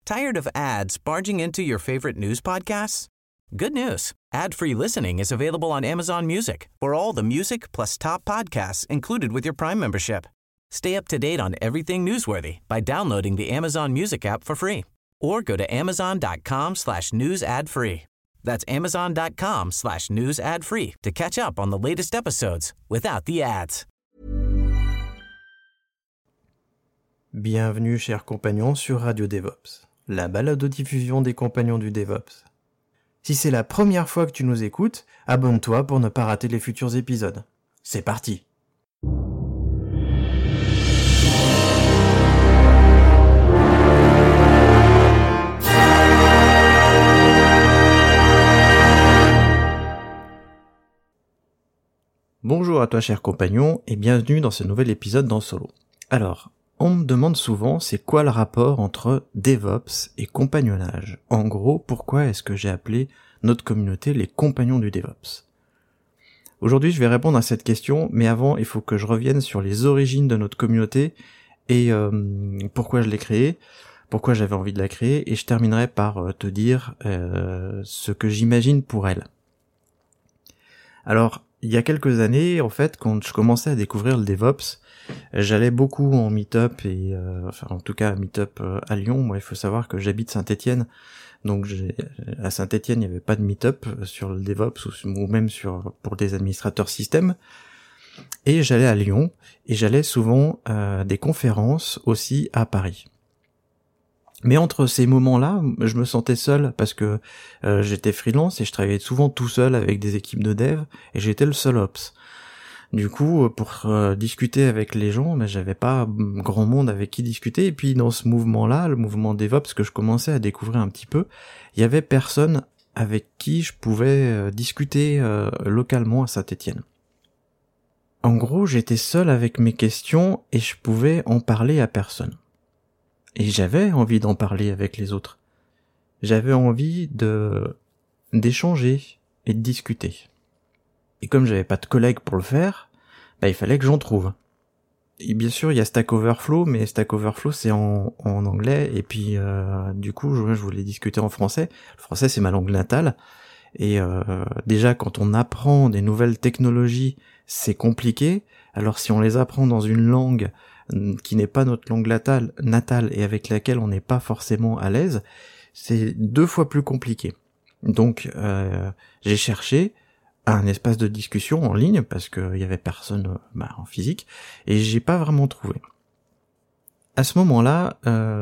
Tired of ads barging into your favorite news podcasts? Good news. Ad-free listening is available on Amazon Music for all the music plus top podcasts included with your Prime membership. Stay up to date on everything newsworthy by downloading the Amazon Music app for free or go to amazon.com/news ad free. That's amazon.com/news ad free to catch up on the latest episodes without the ads. Bienvenue chers compagnons sur Radio DevOps, la balado-diffusion des compagnons du DevOps. Si c'est la première fois que tu nous écoutes, abonne-toi pour ne pas rater les futurs épisodes. C'est parti! Bonjour à toi cher compagnon et bienvenue dans ce nouvel épisode d'En Solo. Alors, on me demande souvent c'est quoi le rapport entre DevOps et compagnonnage. En gros, pourquoi est-ce que j'ai appelé notre communauté les compagnons du DevOps? Aujourd'hui, je vais répondre à cette question, mais avant, il faut que je revienne sur les origines de notre communauté et pourquoi je l'ai créée, pourquoi j'avais envie de la créer, et je terminerai par te dire ce que j'imagine pour elle. Alors, il y a quelques années, en fait, quand je commençais à découvrir le DevOps, j'allais beaucoup en meet-up et en tout cas meet-up à Lyon. Moi, il faut savoir que j'habite Saint-Étienne, donc à Saint-Étienne, il n'y avait pas de meet-up sur le DevOps ou même pour des administrateurs système. Et j'allais à Lyon et j'allais souvent à des conférences aussi à Paris. Mais entre ces moments-là, je me sentais seul parce que j'étais freelance et je travaillais souvent tout seul avec des équipes de dev et j'étais le seul ops. Du coup, pour discuter avec les gens, j'avais pas grand monde avec qui discuter. Et puis dans ce mouvement-là, le mouvement DevOps que je commençais à découvrir un petit peu, il y avait personne avec qui je pouvais discuter localement à Saint-Étienne. En gros, j'étais seul avec mes questions et je pouvais en parler à personne. Et j'avais envie d'en parler avec les autres. J'avais envie d'échanger et de discuter. Et comme j'avais pas de collègues pour le faire, il fallait que j'en trouve. Et bien sûr, il y a Stack Overflow, mais Stack Overflow c'est en anglais, et puis du coup, je voulais discuter en français. Le français c'est ma langue natale, et déjà quand on apprend des nouvelles technologies, c'est compliqué. Alors si on les apprend dans une langue qui n'est pas notre langue natale et avec laquelle on n'est pas forcément à l'aise, c'est 2 fois plus compliqué. Donc j'ai cherché un espace de discussion en ligne parce qu'il y avait personne en physique et j'ai pas vraiment trouvé. À ce moment-là,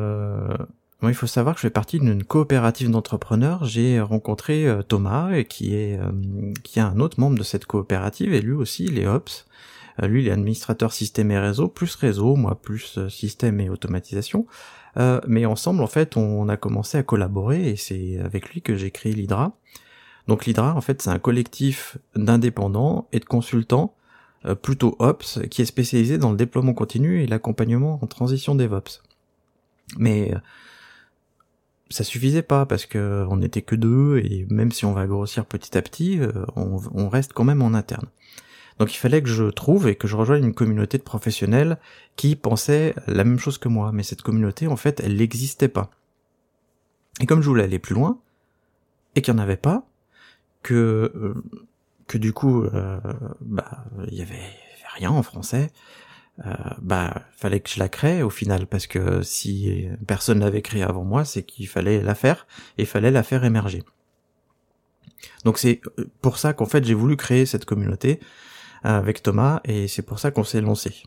il faut savoir que je fais partie d'une coopérative d'entrepreneurs. J'ai rencontré Thomas qui est un autre membre de cette coopérative et lui aussi il est Ops. Lui, il est administrateur système et réseau, moi plus système et automatisation. Mais ensemble, en fait, on a commencé à collaborer et c'est avec lui que j'ai créé l'Hydra. Donc l'Hydra, en fait, c'est un collectif d'indépendants et de consultants, plutôt Ops, qui est spécialisé dans le déploiement continu et l'accompagnement en transition DevOps. Mais ça suffisait pas parce que on n'était que 2 et même si on va grossir petit à petit, on reste quand même en interne. Donc il fallait que je trouve et que je rejoigne une communauté de professionnels qui pensaient la même chose que moi, mais cette communauté, en fait, elle n'existait pas. Et comme je voulais aller plus loin, et qu'il n'y en avait pas, que du coup, il y avait rien en français, fallait que je la crée au final, parce que si personne l'avait créée avant moi, c'est qu'il fallait la faire, et il fallait la faire émerger. Donc c'est pour ça qu'en fait j'ai voulu créer cette communauté, avec Thomas, et c'est pour ça qu'on s'est lancé.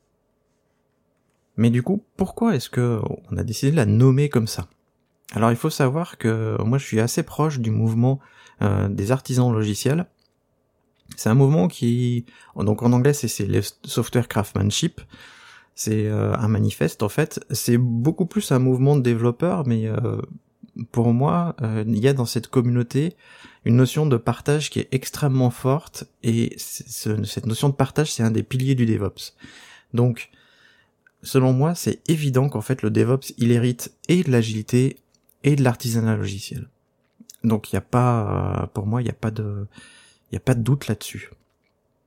Mais du coup, pourquoi est-ce que on a décidé de la nommer comme ça? Alors il faut savoir que moi je suis assez proche du mouvement des artisans logiciels. C'est un mouvement qui, donc en anglais c'est le software craftsmanship, c'est un manifeste en fait, c'est beaucoup plus un mouvement de développeurs, mais pour moi, il y a dans cette communauté une notion de partage qui est extrêmement forte, et cette notion de partage, c'est un des piliers du DevOps. Donc, selon moi, c'est évident qu'en fait, le DevOps, il hérite et de l'agilité et de l'artisanat logiciel. Donc, il y a pas, pour moi, il y a pas de doute là-dessus.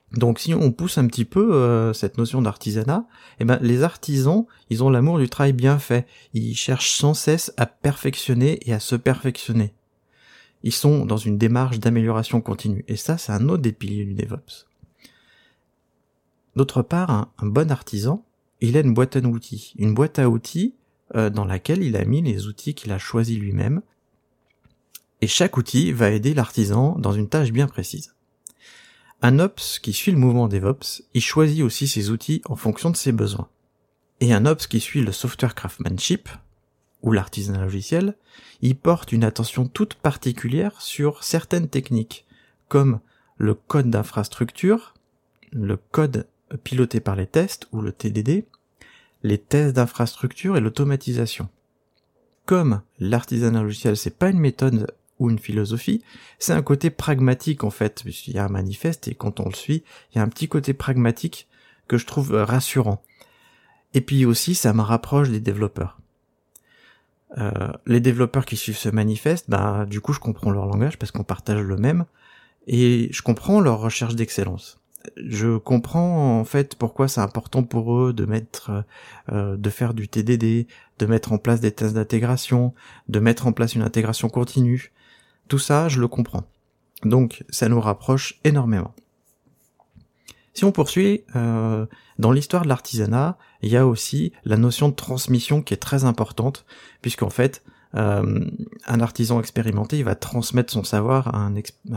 Donc si on pousse un petit peu cette notion d'artisanat, les artisans, ils ont l'amour du travail bien fait. Ils cherchent sans cesse à perfectionner et à se perfectionner. Ils sont dans une démarche d'amélioration continue. Et ça, c'est un autre des piliers du DevOps. D'autre part, un bon artisan, il a une boîte à outils. Une boîte à outils dans laquelle il a mis les outils qu'il a choisis lui-même. Et chaque outil va aider l'artisan dans une tâche bien précise. Un Ops qui suit le mouvement DevOps, il choisit aussi ses outils en fonction de ses besoins. Et un Ops qui suit le software craftsmanship, ou l'artisanat logiciel, il porte une attention toute particulière sur certaines techniques, comme le code d'infrastructure, le code piloté par les tests, ou le TDD, les tests d'infrastructure et l'automatisation. Comme l'artisanat logiciel, c'est pas une méthode ou une philosophie, c'est un côté pragmatique en fait, puisqu'il y a un manifeste et quand on le suit, il y a un petit côté pragmatique que je trouve rassurant. Et puis aussi, ça me rapproche des développeurs. Les développeurs qui suivent ce manifeste, du coup je comprends leur langage parce qu'on partage le même, et je comprends leur recherche d'excellence. Je comprends en fait pourquoi c'est important pour eux de de faire du TDD, de mettre en place des tests d'intégration, de mettre en place une intégration continue. Tout ça, je le comprends. Donc, ça nous rapproche énormément. Si on poursuit, dans l'histoire de l'artisanat, il y a aussi la notion de transmission qui est très importante, puisqu'en fait, un artisan expérimenté, il va transmettre son savoir à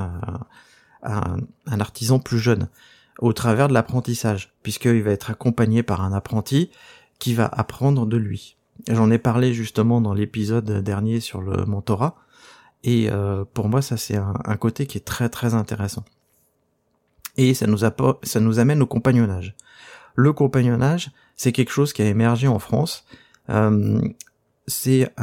un artisan plus jeune, au travers de l'apprentissage, puisqu'il va être accompagné par un apprenti qui va apprendre de lui. J'en ai parlé justement dans l'épisode dernier sur le mentorat, et pour moi ça c'est un côté qui est très très intéressant. Et ça nous amène au compagnonnage. Le compagnonnage, c'est quelque chose qui a émergé en France. C'est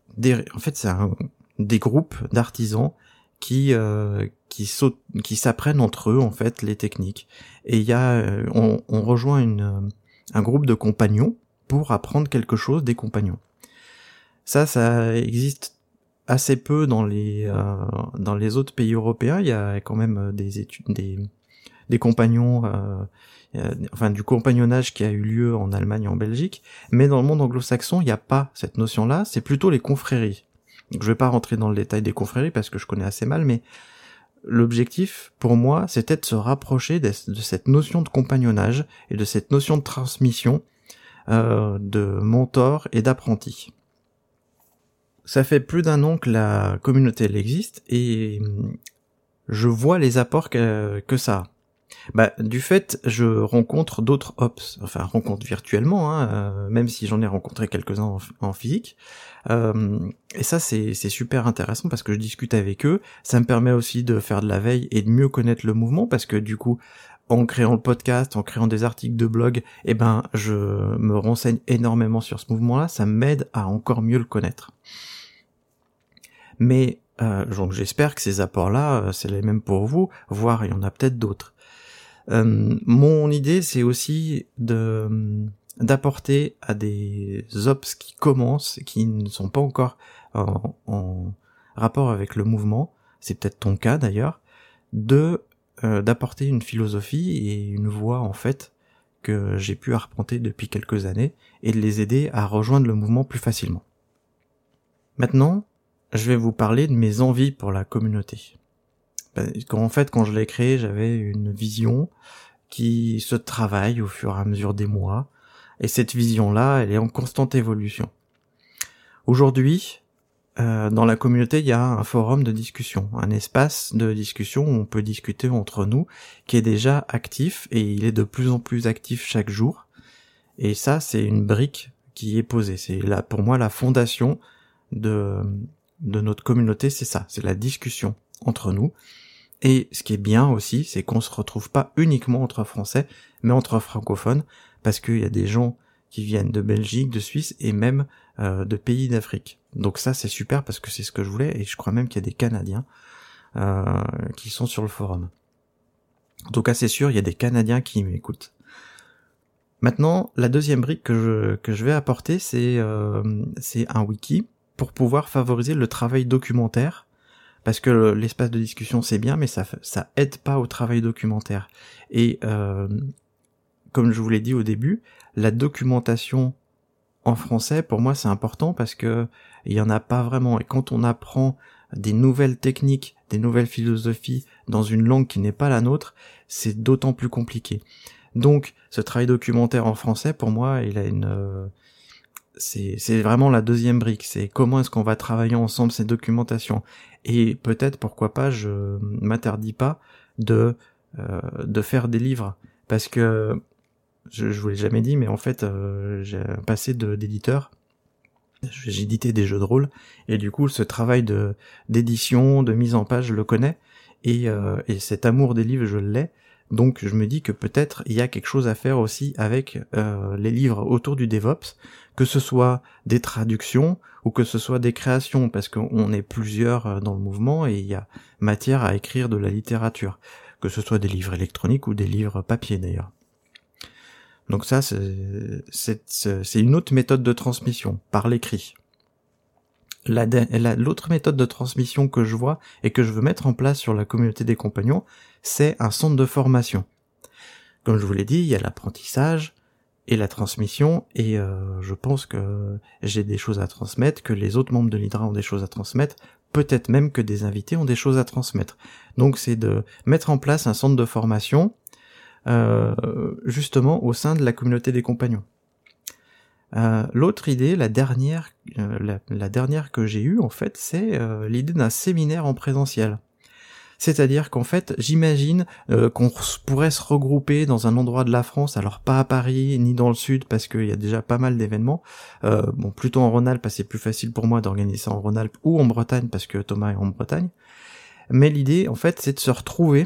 des groupes d'artisans qui s'apprennent entre eux en fait les techniques. Et il y a on rejoint un groupe de compagnons pour apprendre quelque chose des compagnons. Ça existe assez peu dans les autres pays européens. Il y a quand même des compagnons, du compagnonnage qui a eu lieu en Allemagne et en Belgique, mais dans le monde anglo-saxon, il n'y a pas cette notion-là, c'est plutôt les confréries. Donc, je vais pas rentrer dans le détail des confréries parce que je connais assez mal, mais l'objectif, pour moi, c'était de se rapprocher de cette notion de compagnonnage et de cette notion de transmission de mentor et d'apprenti. Ça fait plus d'1 an que la communauté elle existe et je vois les apports que ça a. Du fait, je rencontre d'autres ops, rencontre virtuellement, même si j'en ai rencontré quelques-uns en physique. Et ça, c'est super intéressant parce que je discute avec eux. Ça me permet aussi de faire de la veille et de mieux connaître le mouvement parce que du coup, en créant le podcast, en créant des articles de blog, je me renseigne énormément sur ce mouvement-là. Ça m'aide à encore mieux le connaître. Mais donc j'espère que ces apports-là, c'est les mêmes pour vous, voire il y en a peut-être d'autres. Mon idée, c'est aussi d'apporter à des ops qui commencent, qui ne sont pas encore en rapport avec le mouvement, c'est peut-être ton cas d'ailleurs, d'apporter une philosophie et une voie en fait que j'ai pu arpenter depuis quelques années et de les aider à rejoindre le mouvement plus facilement. Maintenant, je vais vous parler de mes envies pour la communauté. Quand je l'ai créé, j'avais une vision qui se travaille au fur et à mesure des mois, et cette vision-là, elle est en constante évolution. Aujourd'hui, dans la communauté, il y a un forum de discussion, un espace de discussion où on peut discuter entre nous, qui est déjà actif, et il est de plus en plus actif chaque jour. Et ça, c'est une brique qui est posée. C'est là, pour moi, la fondation de notre communauté, c'est ça, c'est la discussion entre nous. Et ce qui est bien aussi, c'est qu'on se retrouve pas uniquement entre Français, mais entre francophones, parce qu'il y a des gens qui viennent de Belgique, de Suisse et même de pays d'Afrique. Donc ça, c'est super parce que c'est ce que je voulais, et je crois même qu'il y a des Canadiens qui sont sur le forum. En tout cas, c'est sûr, il y a des Canadiens qui m'écoutent. Maintenant, la deuxième brique que je vais apporter, c'est un wiki pour pouvoir favoriser le travail documentaire parce que l'espace de discussion c'est bien, mais ça aide pas au travail documentaire. Et comme je vous l'ai dit au début, la documentation en français, pour moi, c'est important parce que il y en a pas vraiment. Et quand on apprend des nouvelles techniques, des nouvelles philosophies dans une langue qui n'est pas la nôtre, c'est d'autant plus compliqué. Donc, ce travail documentaire en français, pour moi, il a c'est vraiment la deuxième brique. C'est comment est-ce qu'on va travailler ensemble ces documentations. Et peut-être, pourquoi pas, je m'interdis pas de faire des livres. Parce que, je vous l'ai jamais dit, mais en fait, j'ai un passé d'éditeur. J'ai édité des jeux de rôle, et du coup, ce travail d'édition, de mise en page, je le connais, et cet amour des livres, je l'ai. Donc, je me dis que peut-être il y a quelque chose à faire aussi avec les livres autour du DevOps, que ce soit des traductions ou que ce soit des créations, parce qu'on est plusieurs dans le mouvement et il y a matière à écrire de la littérature, que ce soit des livres électroniques ou des livres papier d'ailleurs. Donc ça, c'est une autre méthode de transmission, par l'écrit. L'autre méthode de transmission que je vois et que je veux mettre en place sur la communauté des compagnons, c'est un centre de formation. Comme je vous l'ai dit, il y a l'apprentissage et la transmission, et je pense que j'ai des choses à transmettre, que les autres membres de l'Hydra ont des choses à transmettre, peut-être même que des invités ont des choses à transmettre. Donc c'est de mettre en place un centre de formation justement au sein de la communauté des compagnons. L'autre idée, la dernière que j'ai eue en fait, c'est l'idée d'un séminaire en présentiel. C'est-à-dire qu'en fait, j'imagine qu'on pourrait se regrouper dans un endroit de la France, alors pas à Paris ni dans le sud parce qu'il y a déjà pas mal d'événements. Plutôt en Rhône-Alpes, c'est plus facile pour moi d'organiser ça en Rhône-Alpes ou en Bretagne parce que Thomas est en Bretagne. Mais l'idée, en fait, c'est de se retrouver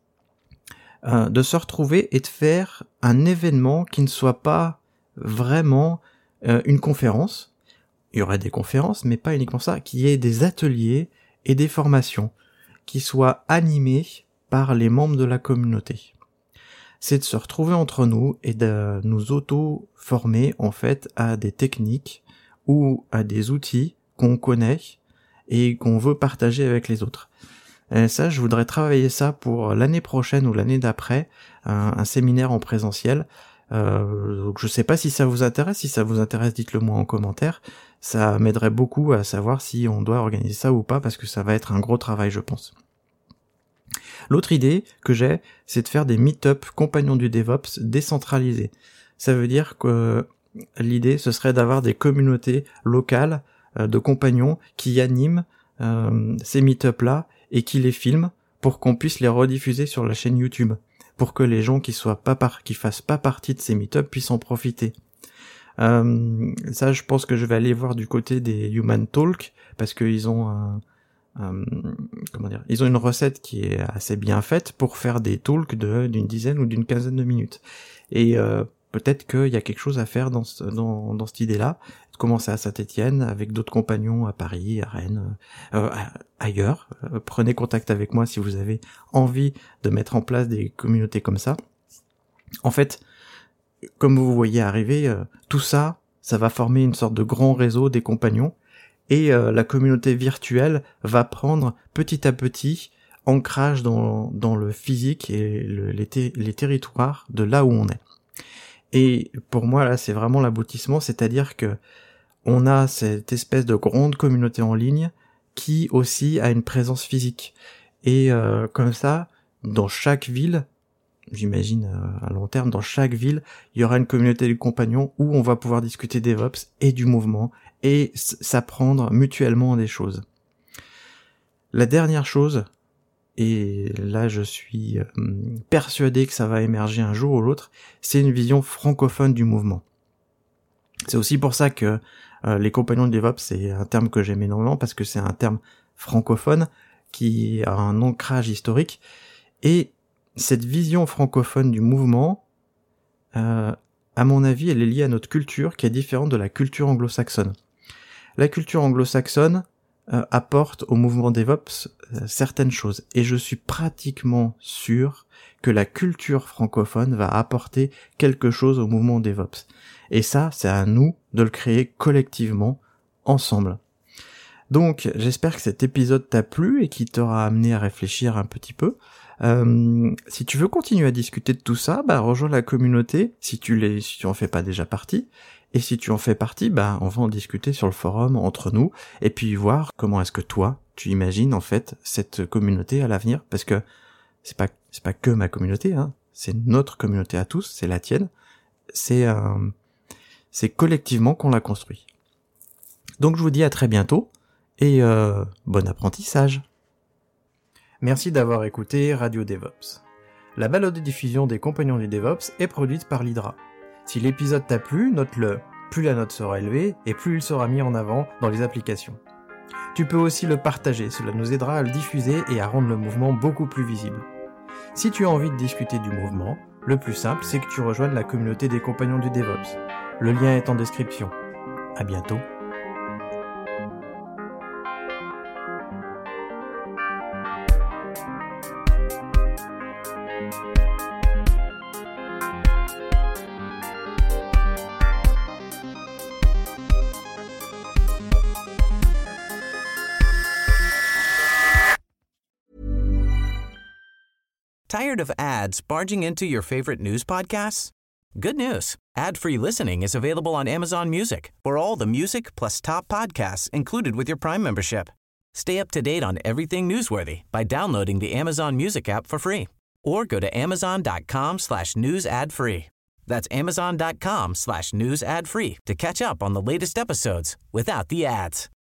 et de faire un événement qui ne soit pas vraiment une conférence. Il y aurait des conférences, mais pas uniquement ça, qu'il y ait des ateliers et des formations qui soient animés par les membres de la communauté. C'est de se retrouver entre nous et de nous auto-former en fait à des techniques ou à des outils qu'on connaît et qu'on veut partager avec les autres. Et ça, je voudrais travailler ça pour l'année prochaine ou l'année d'après, un séminaire en présentiel. Donc je sais pas si ça vous intéresse. Si ça vous intéresse, dites-le moi en commentaire. Ça m'aiderait beaucoup à savoir si on doit organiser ça ou pas, parce que ça va être un gros travail, je pense. L'autre idée que j'ai, c'est de faire des meet-up compagnons du DevOps décentralisés. Ça veut dire que l'idée, ce serait d'avoir des communautés locales de compagnons qui animent ces meet-up-là et qui les filment pour qu'on puisse les rediffuser sur la chaîne YouTube, pour que les gens qui fassent pas partie de ces meet-up puissent en profiter. Ça, je pense que je vais aller voir du côté des Human Talk, parce qu'ils ont ils ont une recette qui est assez bien faite pour faire des talks d'une dizaine ou d'une quinzaine de minutes. Et peut-être qu'il y a quelque chose à faire dans cette idée-là, de commencer à Saint-Étienne avec d'autres compagnons à Paris, à Rennes, ailleurs. Prenez contact avec moi si vous avez envie de mettre en place des communautés comme ça. En fait, comme vous voyez arriver, tout ça, ça va former une sorte de grand réseau des compagnons, et la communauté virtuelle va prendre petit à petit ancrage dans le physique et les territoires de là où on est. Et pour moi là, c'est vraiment l'aboutissement, c'est-à-dire que on a cette espèce de grande communauté en ligne qui aussi a une présence physique. Et comme ça, dans chaque ville, j'imagine à long terme, dans chaque ville, il y aura une communauté de compagnons où on va pouvoir discuter DevOps et du mouvement et s'apprendre mutuellement des choses. La dernière chose, et là je suis persuadé que ça va émerger un jour ou l'autre, c'est une vision francophone du mouvement. C'est aussi pour ça que les compagnons de DevOps, c'est un terme que j'aime énormément, parce que c'est un terme francophone qui a un ancrage historique, et cette vision francophone du mouvement, à mon avis, elle est liée à notre culture, qui est différente de la culture anglo-saxonne. La culture anglo-saxonne apporte au mouvement DevOps certaines choses, et je suis pratiquement sûr que la culture francophone va apporter quelque chose au mouvement DevOps. Et ça, c'est à nous de le créer collectivement, ensemble. Donc, j'espère que cet épisode t'a plu et qu'il t'aura amené à réfléchir un petit peu. Si tu veux continuer à discuter de tout ça, rejoins la communauté si tu en fais pas déjà partie. Et si tu en fais partie, on va en discuter sur le forum entre nous et puis voir comment est-ce que toi, tu imagines en fait cette communauté à l'avenir, parce que c'est pas que ma communauté, hein. C'est notre communauté à tous, c'est la tienne. C'est collectivement qu'on l'a construit. Donc je vous dis à très bientôt et bon apprentissage. Merci d'avoir écouté Radio DevOps. La balado-diffusion des compagnons du DevOps est produite par l'Hydra. Si l'épisode t'a plu, note-le. Plus la note sera élevée et plus il sera mis en avant dans les applications. Tu peux aussi le partager, cela nous aidera à le diffuser et à rendre le mouvement beaucoup plus visible. Si tu as envie de discuter du mouvement, le plus simple c'est que tu rejoignes la communauté des compagnons du DevOps. Le lien est en description. À bientôt. Tired of ads barging into your favorite news podcasts? Good news. Ad-free listening is available on Amazon Music for all the music plus top podcasts included with your Prime membership. Stay up to date on everything newsworthy by downloading the Amazon Music app for free or go to amazon.com/news ad free. That's amazon.com/news ad free to catch up on the latest episodes without the ads.